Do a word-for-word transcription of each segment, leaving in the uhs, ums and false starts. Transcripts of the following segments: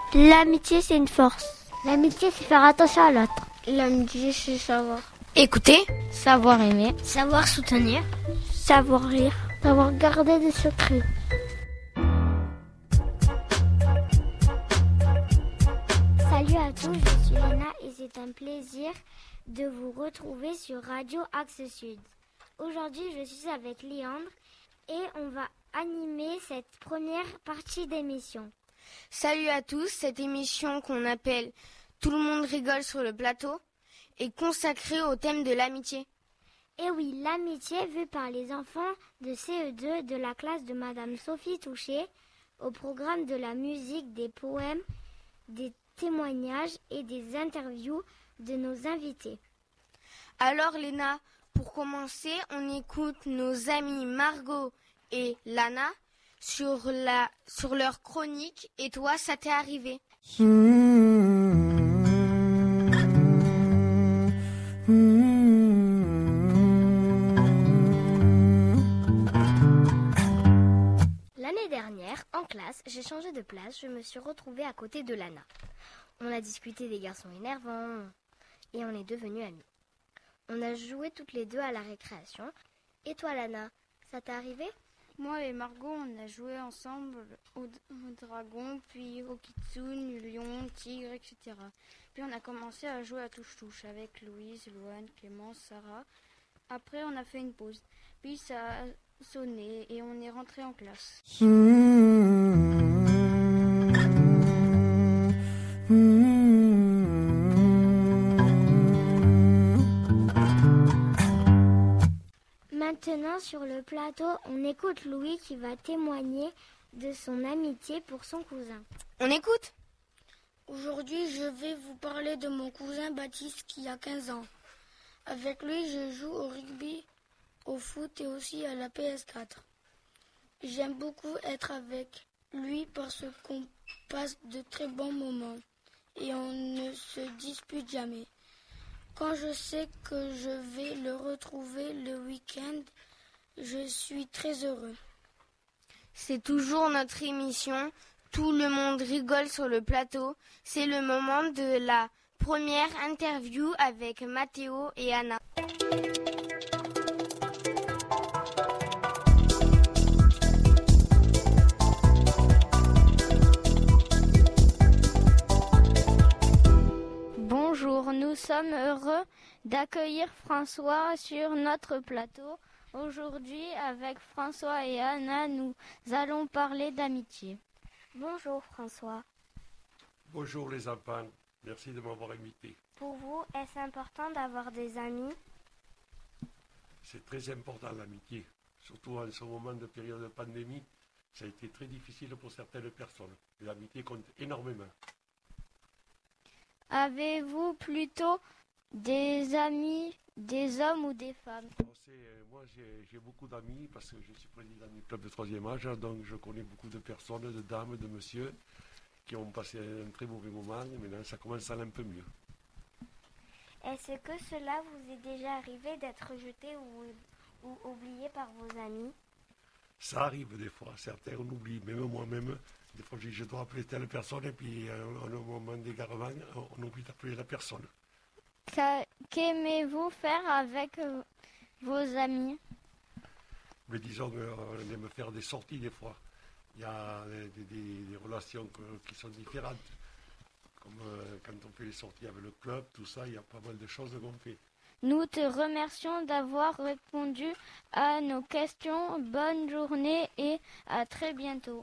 L'amitié, c'est une force. L'amitié, c'est faire attention à l'autre. L'amitié, c'est savoir écouter, savoir aimer, savoir soutenir, savoir rire, savoir garder des secrets. Salut à tous, je suis Léna et c'est un plaisir de vous retrouver sur Radio Axe Sud. Aujourd'hui, je suis avec Léandre et on va animer cette première partie d'émission. Salut à tous, cette émission qu'on appelle « Tout le monde rigole sur le plateau » est consacrée au thème de l'amitié. Et oui, l'amitié vue par les enfants de C E deux de la classe de Madame Sophie Touché au programme de la musique, des poèmes, des témoignages et des interviews de nos invités. Alors Léna, pour commencer, on écoute nos amis Margot et Lana sur, la, sur leur chronique. Et toi, ça t'est arrivé? L'année dernière, en classe, j'ai changé de place, je me suis retrouvée à côté de Lana. On a discuté des garçons énervants et on est devenus amis. On a joué toutes les deux à la récréation. Et toi, Lana, ça t'est arrivé? Moi et Margot, on a joué ensemble au, au dragon, puis au kitsune, lion, tigre, et cetera. Puis on a commencé à jouer à touche-touche avec Louise, Louane, Clémence, Sarah. Après, on a fait une pause. Puis ça a sonné et on est rentré en classe. Maintenant, sur le plateau, on écoute Louis qui va témoigner de son amitié pour son cousin. On écoute? Aujourd'hui, je vais vous parler de mon cousin Baptiste qui a quinze ans. Avec lui, je joue au rugby, au foot et aussi à la P S quatre. J'aime beaucoup être avec lui parce qu'on passe de très bons moments et on ne se dispute jamais. Quand je sais que je vais le retrouver le week-end, je suis très heureux. C'est toujours notre émission. Tout le monde rigole sur le plateau. C'est le moment de la première interview avec Mathéo et Anna. Bonjour, nous sommes heureux d'accueillir François sur notre plateau. Aujourd'hui, avec François et Anna, nous allons parler d'amitié. Bonjour François. Bonjour les enfants, merci de m'avoir invité. Pour vous, est-ce important d'avoir des amis? C'est très important l'amitié, surtout en ce moment de période de pandémie. Ça a été très difficile pour certaines personnes. L'amitié compte énormément. Avez-vous plutôt des amis, des hommes ou des femmes? C'est, moi j'ai, j'ai beaucoup d'amis parce que je suis président du club de troisième âge, donc je connais beaucoup de personnes, de dames, de messieurs qui ont passé un très mauvais moment et maintenant ça commence à aller un peu mieux. Est-ce que cela vous est déjà arrivé d'être rejeté ou, ou oublié par vos amis? Ça arrive des fois, certains on oublie, même moi-même. Des fois, je dis, je dois appeler telle personne et puis euh, au moment d'égarement, on oublie d'appeler la personne. Qu'aimez-vous faire avec euh, vos amis? Mais disons, euh, on aime faire des sorties des fois. Il y a des, des, des relations que, qui sont différentes. Comme euh, quand on fait les sorties avec le club, tout ça, il y a pas mal de choses qu'on fait. Nous te remercions d'avoir répondu à nos questions. Bonne journée et à très bientôt.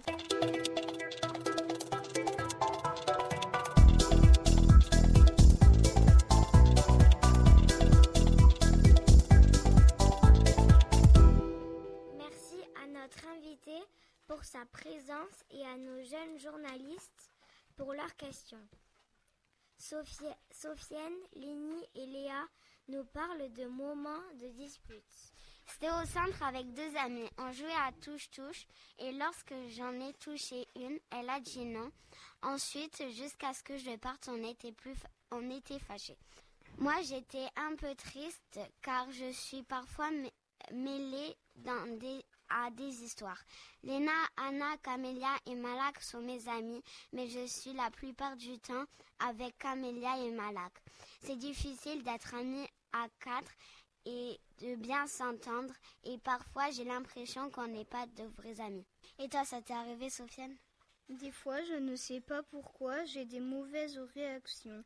Merci à notre invité pour sa présence et à nos jeunes journalistes pour leurs questions. Sophie, Sophienne, Lénie et Léa nous parlent de moments de dispute. C'était au centre avec deux amis. On jouait à touche-touche et lorsque j'en ai touché une, elle a dit non. Ensuite, jusqu'à ce que je parte, on était, plus, on était fâchés. Moi, j'étais un peu triste car je suis parfois mêlée dans des à des histoires. Léna, Anna, Camélia et Malak sont mes amis, mais je suis la plupart du temps avec Camélia et Malak. C'est difficile d'être amis à quatre et de bien s'entendre, et parfois j'ai l'impression qu'on n'est pas de vrais amis. Et toi, ça t'est arrivé, Sofiane ? Des fois, je ne sais pas pourquoi, j'ai des mauvaises réactions.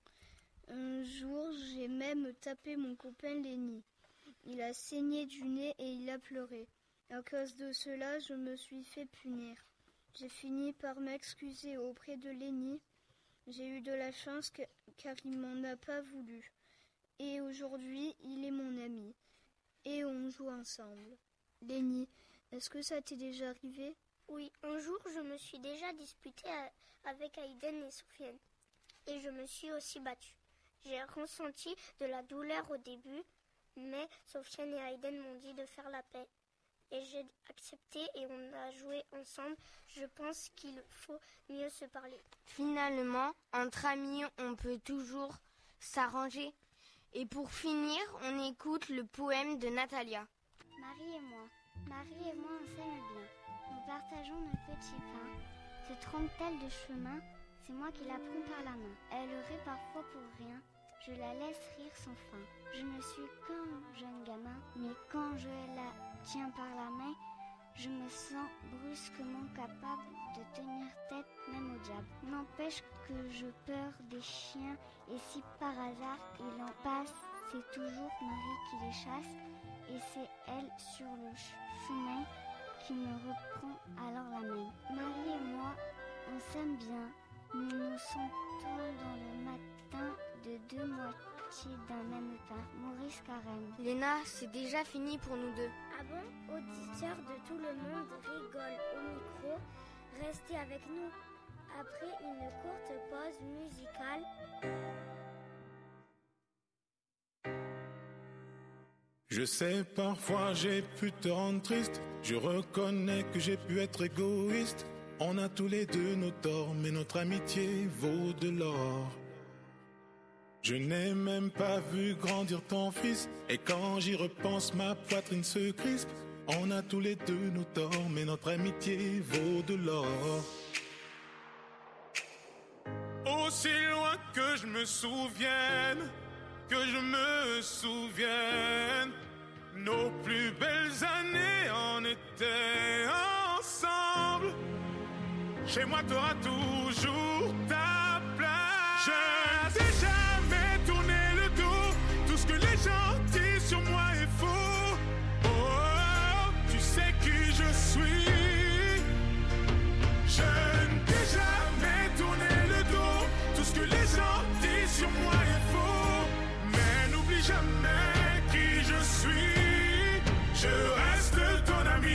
Un jour, j'ai même tapé mon copain Lenny. Il a saigné du nez et il a pleuré. À cause de cela, je me suis fait punir. J'ai fini par m'excuser auprès de Lenny. J'ai eu de la chance que, car il m'en a pas voulu. Et aujourd'hui, il est mon ami. Et on joue ensemble. Lenny, est-ce que ça t'est déjà arrivé ? Oui, un jour, je me suis déjà disputée avec Aïden et Sofiane. Et je me suis aussi battue. J'ai ressenti de la douleur au début, mais Sofiane et Aïden m'ont dit de faire la paix. Et j'ai accepté et on a joué ensemble. Je pense qu'il faut mieux se parler. Finalement, entre amis, on peut toujours s'arranger. Et pour finir, on écoute le poème de Natalia. Marie et moi, Marie et moi, on s'aime bien. Nous partageons nos petits pains. Se trompe-t-elle de chemin ? C'est moi qui la prends par la main. Elle rit parfois pour rien. Je la laisse rire sans fin. Je ne suis qu'un jeune gamin, mais quand je la tiens par la main, je me sens brusquement capable de tenir tête même au diable. N'empêche que je peur des chiens, et si par hasard il en passe, c'est toujours Marie qui les chasse, et c'est elle sur le chemin qui me reprend alors la main. Marie et moi, on s'aime bien. Nous nous sentons dans le matin de deux moitiés d'un même pain. Maurice Carême. Léna, c'est déjà fini pour nous deux. Ah bon ? Auditeurs de tout le monde rigolent au micro. Restez avec nous. Après une courte pause musicale. Je sais, parfois j'ai pu te rendre triste. Je reconnais que j'ai pu être égoïste. On a tous les deux nos torts, mais notre amitié vaut de l'or. Je n'ai même pas vu grandir ton fils, et quand j'y repense, ma poitrine se crispe. On a tous les deux nos torts, mais notre amitié vaut de l'or. Aussi loin que je me souvienne, que je me souvienne, nos plus belles années en étaient ensemble. Chez moi, t'auras toujours ta place. Je n'ai jamais tourné le dos. Tout ce que les gens disent sur moi est faux. Oh, oh, tu sais qui je suis. Je n'ai jamais tourné le dos. Tout ce que les gens disent sur moi est faux. Mais n'oublie jamais qui je suis. Je reste ton ami.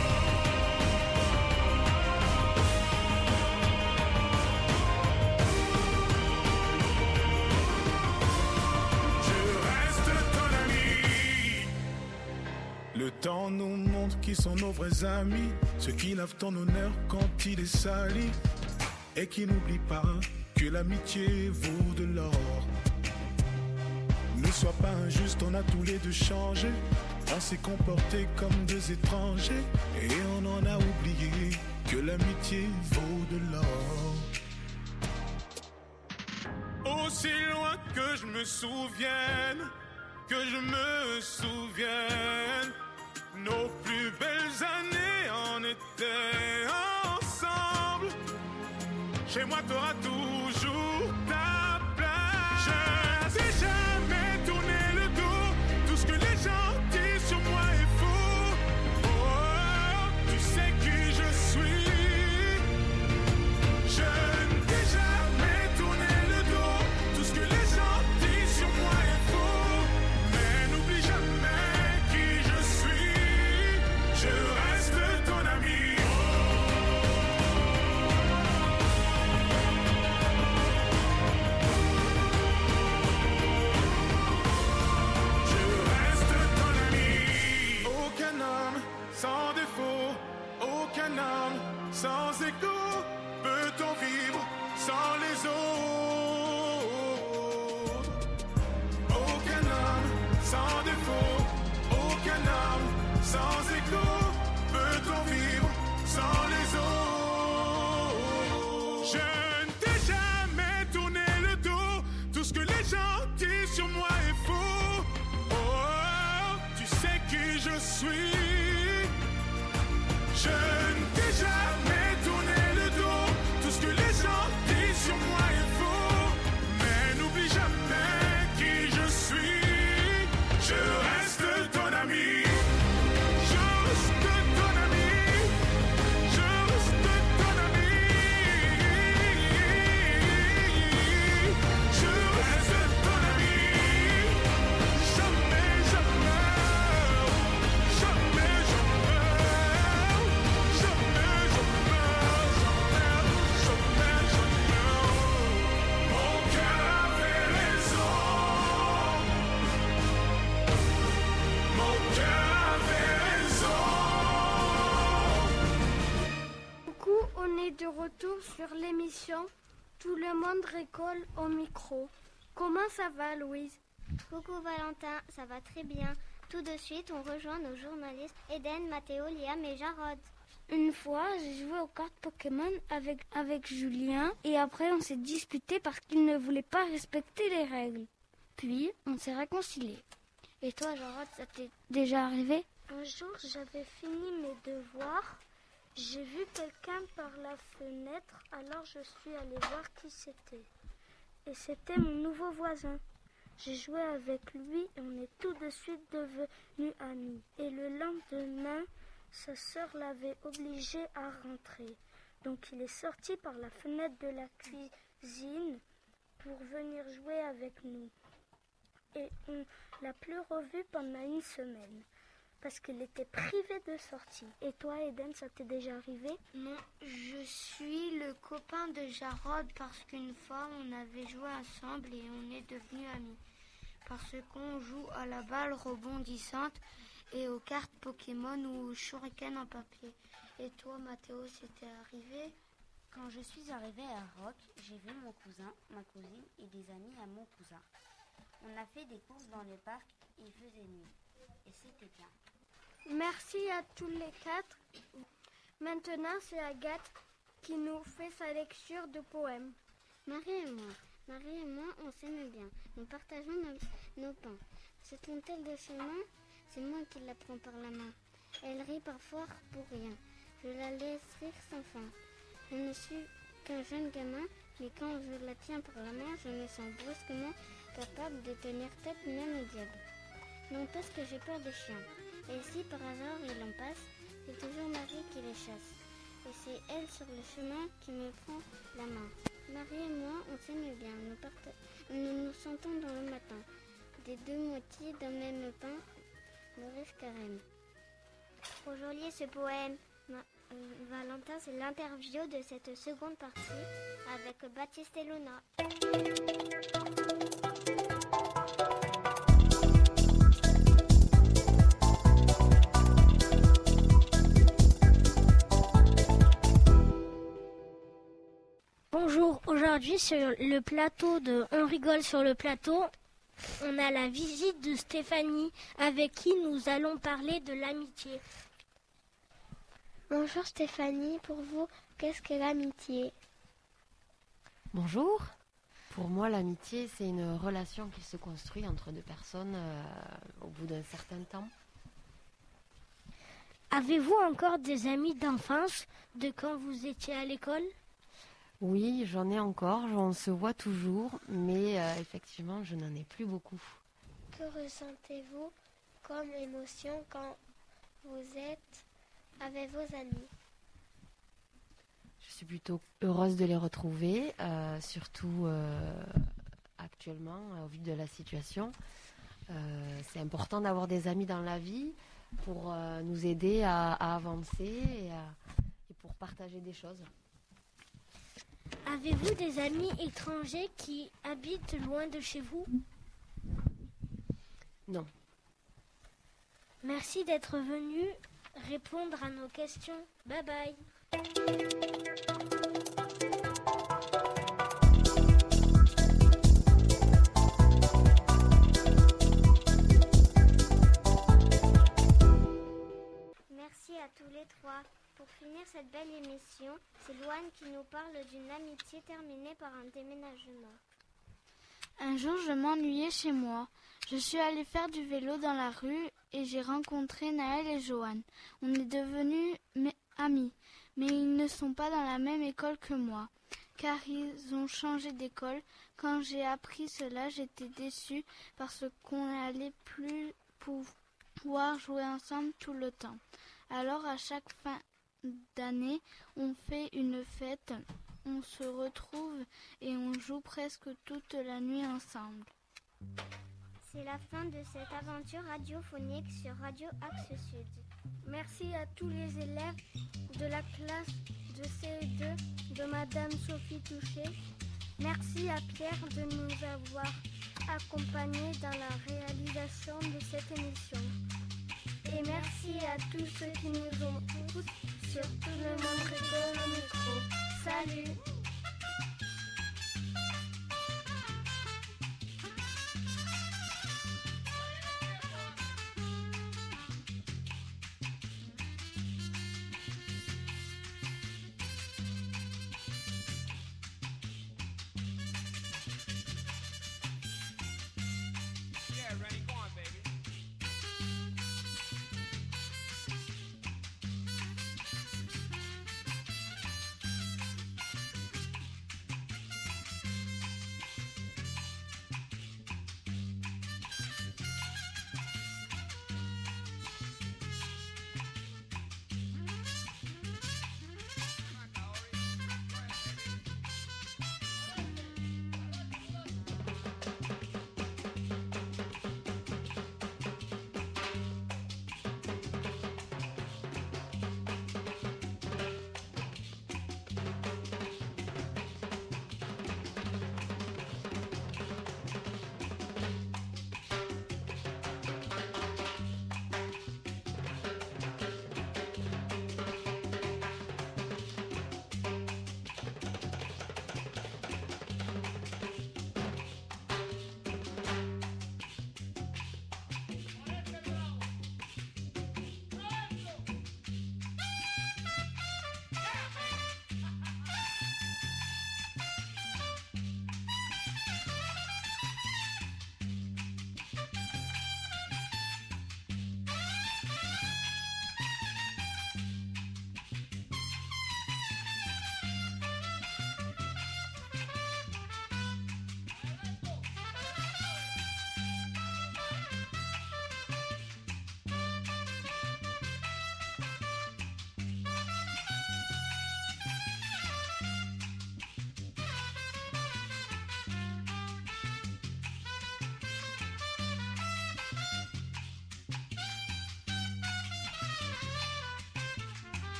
Le temps nous montre qui sont nos vrais amis, ceux qui lavent ton honneur quand il est sali, et qui n'oublient pas que l'amitié vaut de l'or. Ne sois pas injuste, on a tous les deux changé, on s'est comporté comme deux étrangers, et on en a oublié que l'amitié vaut de l'or. Aussi loin que je me souvienne, que je me souvienne, nos plus belles années en étaient ensemble. Chez moi, t'auras toujours ta place. Je n'ai jamais tourné le dos. Tout ce que les gens disent sur moi est faux. Oh, oh, tu sais qui je suis. Je n'ai jamais tourné le dos. Tout ce que les gens disent sur moi est faux. Mais n'oublie jamais qui je suis. Je reste ton ami. Sans défaut, aucun homme, sans écho, peut-on vivre sans les autres? Aucun homme, sans défaut, aucun homme, sans écho, peut Je ne t'ai jamais tourné le dos. Tout ce que les gens disent sur moi est faux. Oh, tu sais qui je suis. Je ne t'ai jamais tourné le dos. Tout ce que les gens disent sur moi est faux. Mais n'oublie jamais qui je suis. Je reste ton ami. Je reste ton ami. Je reste ton ami. Je reste ton ami. Jamais, jamais. Jamais, jamais. Jamais, jamais. Jamais, jamais. Mon cœur avait raison. Mon cœur avait raison. Coucou, on est de retour sur l'émission Tout le monde rigole au micro. Comment ça va, Louise? Coucou Valentin, ça va très bien. Tout de suite, on rejoint nos journalistes Eden, Mathéo, Liam et Jarod. Une fois, j'ai joué aux cartes Pokémon avec, avec Julien et après on s'est disputé parce qu'il ne voulait pas respecter les règles. Puis, on s'est réconciliés. Et toi, Jarod, ça t'est déjà arrivé? Un jour, j'avais fini mes devoirs. J'ai vu quelqu'un par la fenêtre, alors je suis allée voir qui c'était. Et c'était mon nouveau voisin. J'ai joué avec lui et on est tout de suite devenus amis. Et le lendemain, sa sœur l'avait obligé à rentrer. Donc il est sorti par la fenêtre de la cuisine pour venir jouer avec nous. Et on l'a plus revu pendant une semaine. Parce qu'il était privé de sortie. Et toi, Eden, ça t'est déjà arrivé? Non, je suis le copain de Jarod parce qu'une fois on avait joué ensemble et on est devenus amis. Parce qu'on joue à la balle rebondissante et aux cartes Pokémon ou aux shurikens en papier. Et toi, Mathéo, c'était arrivé? Quand je suis arrivée à Rock, j'ai vu mon cousin, ma cousine et des amis à mon cousin. On a fait des courses dans le parc, il faisait nuit. Et c'était bien. Merci à tous les quatre. Maintenant, c'est Agathe qui nous fait sa lecture de poèmes. Marie et moi, Marie et moi, on s'aime bien. Nous partageons nos, nos pains. Se trompe-t-elle de chemin? C'est moi qui la prends par la main. Elle rit parfois pour rien. Je la laisse rire sans fin. Je ne suis qu'un jeune gamin, mais quand je la tiens par la main, je me sens brusquement capable de tenir tête même au diable. Non, parce que j'ai peur des chiens. Et si par hasard il en passe, c'est toujours Marie qui les chasse. Et c'est elle sur le chemin qui me prend la main. Marie et moi, on s'aime bien. Nous, parta- nous nous sentons dans le matin. Des deux moitiés d'un même pain, Maurice Carême. Trop joli ce poème. Ma- euh, Valentin, c'est l'interview de cette seconde partie avec Baptiste et Luna. Bonjour, aujourd'hui sur le plateau de On rigole sur le plateau, on a la visite de Stéphanie avec qui nous allons parler de l'amitié. Bonjour Stéphanie, pour vous, qu'est-ce que l'amitié? Bonjour. Pour moi, l'amitié, c'est une relation qui se construit entre deux personnes euh, au bout d'un certain temps. Avez-vous encore des amis d'enfance de quand vous étiez à l'école? Oui, j'en ai encore, on se voit toujours, mais euh, effectivement, je n'en ai plus beaucoup. Que ressentez-vous comme émotion quand vous êtes avec vos amis? Je suis plutôt heureuse de les retrouver, euh, surtout euh, actuellement, au vu de la situation. Euh, c'est important d'avoir des amis dans la vie pour euh, nous aider à, à avancer et, à, et pour partager des choses. Avez-vous des amis étrangers qui habitent loin de chez vous? Non. Merci d'être venu répondre à nos questions. Bye bye. Merci à tous les trois. Pour finir cette belle émission, c'est Loane qui nous parle parle d'une amitié terminée par un déménagement. Un jour, je m'ennuyais chez moi. Je suis allée faire du vélo dans la rue et j'ai rencontré Naël et Johan. On est devenus amis, mais ils ne sont pas dans la même école que moi, car ils ont changé d'école. Quand j'ai appris cela, j'étais déçue parce qu'on n'allait plus pouvoir jouer ensemble tout le temps. Alors, à chaque fin d'année, on fait une fête, on se retrouve et on joue presque toute la nuit ensemble. C'est la fin de cette aventure radiophonique sur Radio Axe Sud. Merci à tous les élèves de la classe de C E deux de Madame Sophie Touchet. Merci à Pierre de nous avoir accompagnés dans la réalisation de cette émission. Et merci à tous ceux qui nous ont tous, surtout le monde rigole au micro. Salut!